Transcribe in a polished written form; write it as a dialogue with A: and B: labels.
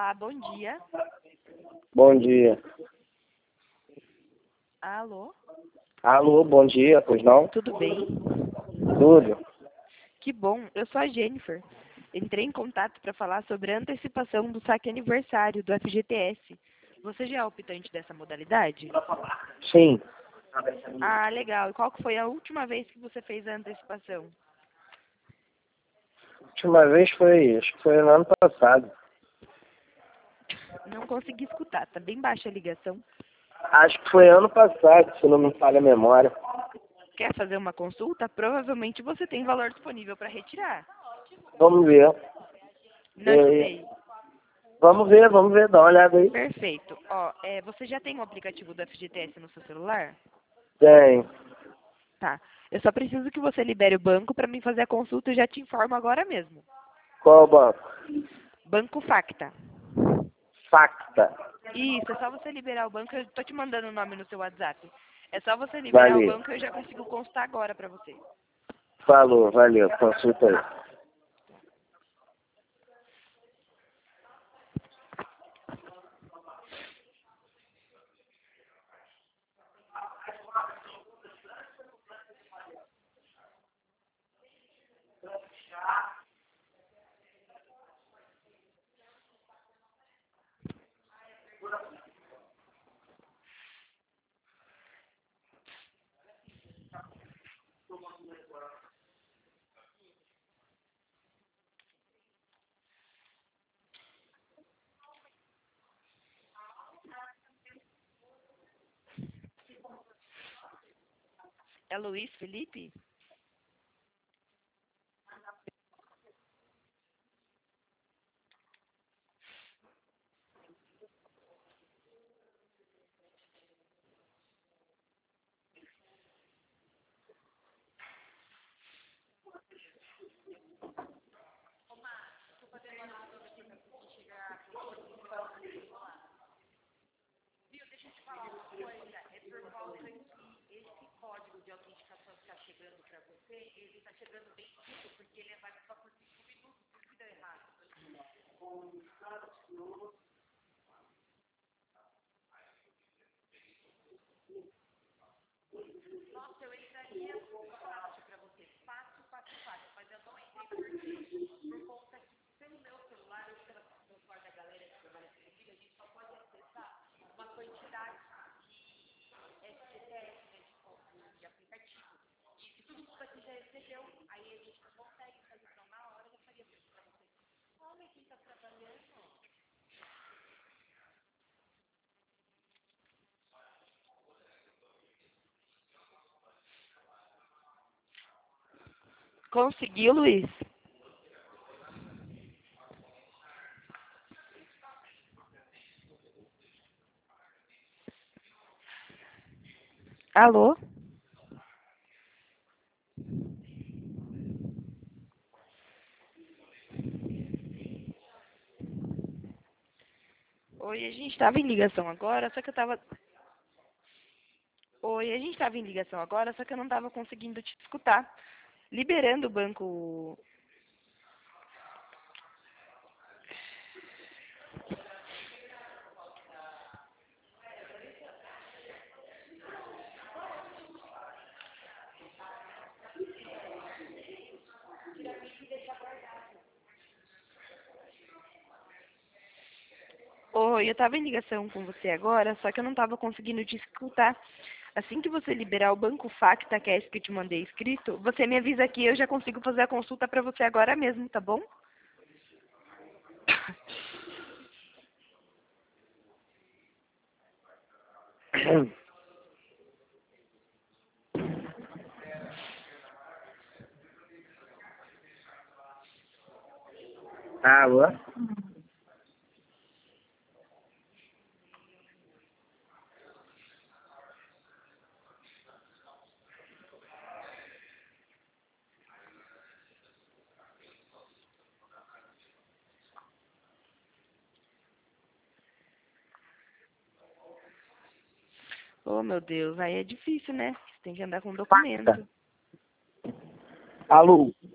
A: Olá, bom dia.
B: Bom dia.
A: Alô?
B: Alô, bom dia, pois não?
A: Tudo bem?
B: Tudo?
A: Que bom, eu sou a Jennifer. Entrei em contato para falar sobre a antecipação do saque aniversário do FGTS. Você já é optante dessa modalidade?
B: Sim.
A: Ah, legal. E qual que foi a última vez que você fez a antecipação?
B: A última vez acho que foi no ano passado.
A: Não consegui escutar, tá bem baixa a ligação.
B: Acho que foi ano passado, se não me falha a memória.
A: Quer fazer uma consulta? Provavelmente você tem valor disponível para retirar.
B: Vamos ver.
A: Não escutei.
B: Vamos ver, dá uma olhada aí.
A: Perfeito. Ó, você já tem o aplicativo do FGTS no seu celular?
B: Tem.
A: Tá. Eu só preciso que você libere o banco para mim fazer a consulta e já te informo agora mesmo.
B: Qual banco?
A: Banco Facta.
B: Facta.
A: Isso, é só você liberar o banco, eu tô te mandando o nome no seu WhatsApp. É só você liberar o
B: Valeu.
A: banco e eu já consigo consultar agora para você.
B: Falou, valeu. Consulta aí.
A: É Luiz Felipe? Conseguiu, Luiz? Alô? Oi, a gente estava em ligação agora, só que eu tava... Oi, a gente estava em ligação agora, só que eu não estava conseguindo te escutar. Liberando o banco... Oi, eu estava em ligação com você agora, só que eu não estava conseguindo te escutar. Assim que você liberar o banco Facta, que é esse que eu te mandei escrito, você me avisa aqui, eu já consigo fazer a consulta para você agora mesmo, tá bom?
B: Alô?
A: Oh, meu Deus, aí é difícil, né? Você tem que andar com
B: Facta.
A: documento.
B: Alô?